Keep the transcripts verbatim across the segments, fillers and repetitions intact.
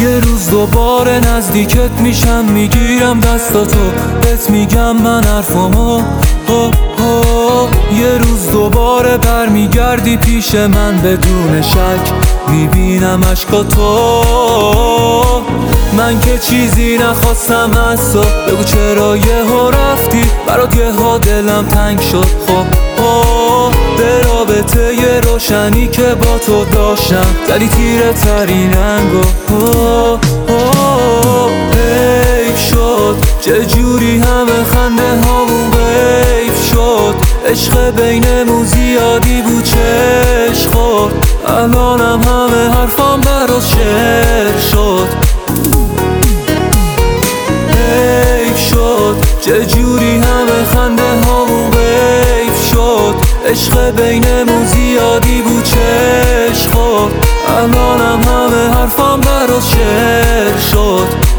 یه روز دوباره نزدیکت میشم، میگیرم دستاتو، بهت میگم من حرفامو. هو هو یه روز دوباره برمیگردی پیش من، بدون شک میبینم عشقاتو. من که چیزی نخواستم از تو، بگو چرا یهو رفتی، برات یهو دلم تنگ شد. خب خب به رابطه یه روشنی که با تو داشتم زدی تیره ترین رنگو. حیف شد چه جوری همه خنده هامون حیف شد، عشق بینمون زیادی بود چشم خورد، الانم همه حرفام براش شعر شد. حیف شد چه جوری همه خنده هامون حیف شد، عشق بینمون زیادی بود چشم خورد، الانم همه حرفام براش شعر شد.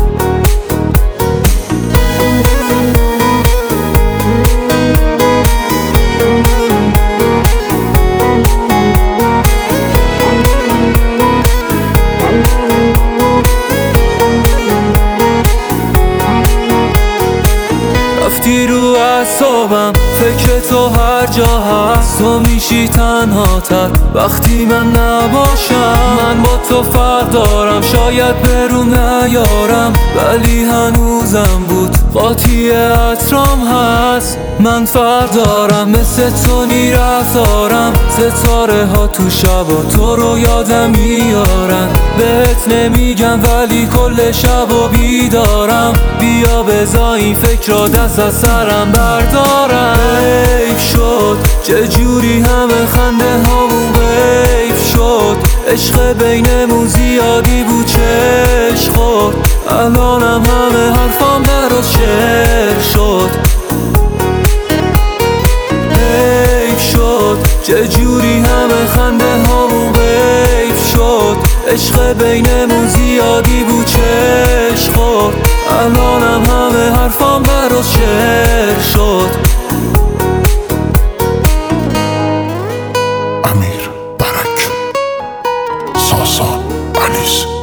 رفتی رو اعصابم، فکر تو هر جا هست، تو میشی تنها تر وقتی من نباشم. من با تو فرق دارم، شاید بروم نیارم، ولی هنوزم بود قاطی عطرام هست. من فرق دارم، مثل تو نی رفتارم، ستاره ها تو شبا تو رو یادم میارن. بهت نمیگم ولی کل شب و بیدارم، بیا بذار این فکر را دست از سرم بردارم. حیف شد چه جوری همه خنده هامون حیف شد، عشق بینمون زیادی بود چشم خورد، الانم همه حرفام براش شعر شد. حیف شد چه جوری همه خنده هامون حیف شد، عشق بینمون زیادی بود چشم خورد، الانم همه حرفام براش شعر شد. امیر برک، ساسا انیس.